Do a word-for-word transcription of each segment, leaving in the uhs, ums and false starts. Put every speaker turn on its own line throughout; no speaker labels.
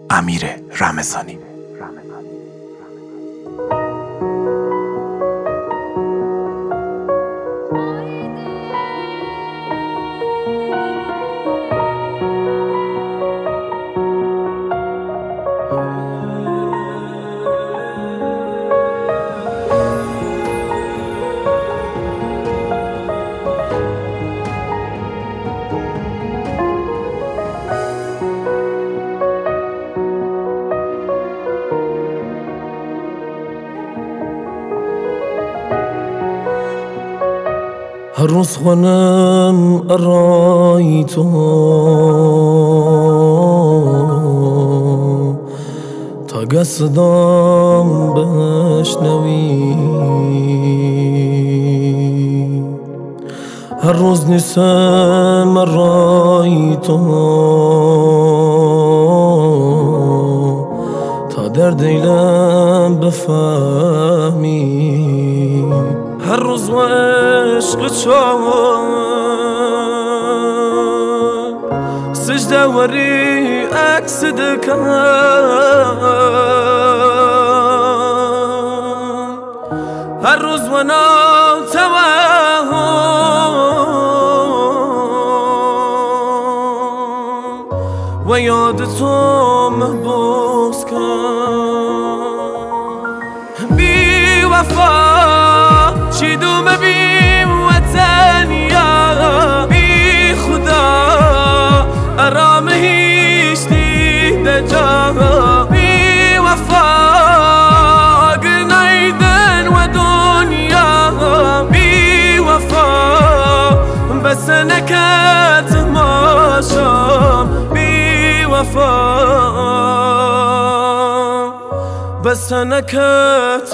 امیر رمضانی.
هر روز خونم ارای تو تا گسدام بشنوی، هر روز نیسم ارای تو تا در دیلم بفهمی، هر روز و عشق چاوم سجده وری عکس دکم، هر روز و ناتوهم و یاد تو محبوس کن. بی وفا چی دوم بی وطن یا بی خدا آرام هیچ دیده جا، بی وفا گنایدن و دنیا، بی وفا بس نکت ماشام، بی وفا بس نکت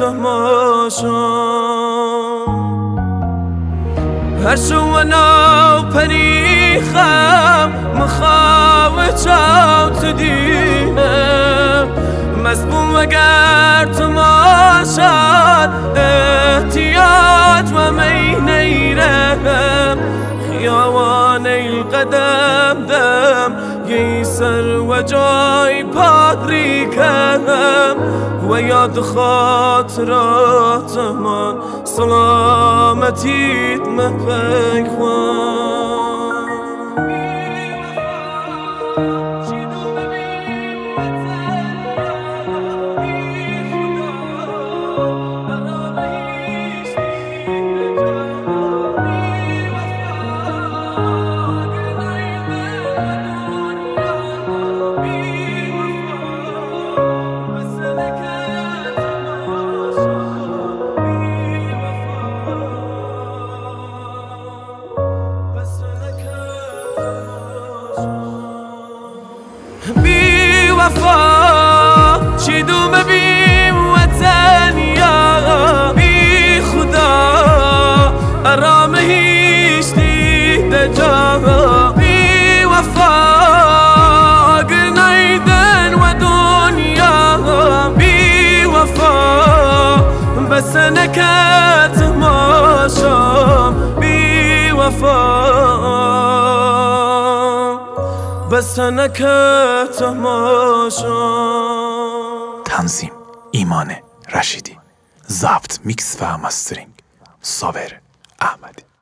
ماشام. هر شو و ناو پریخم مخواه چاو تو دینم، مزبون وگر تو ماشد احتیاج و می نیرم، خیاوان القدم دم یه سر و جای پادریکم و یاد خاطرات من سلامتیت مپک خوان. بی وفا چی دوم بی وطن یا بی خدا آرام هیچ دیده جا، بی وفا گنایدن و دنیا، بی وفا بس نکت ماشام، بی وفا بس نکت ماشام.
تنظیم ایمان رشیدی، ضبط میکس و مسترینگ صابر احمدی.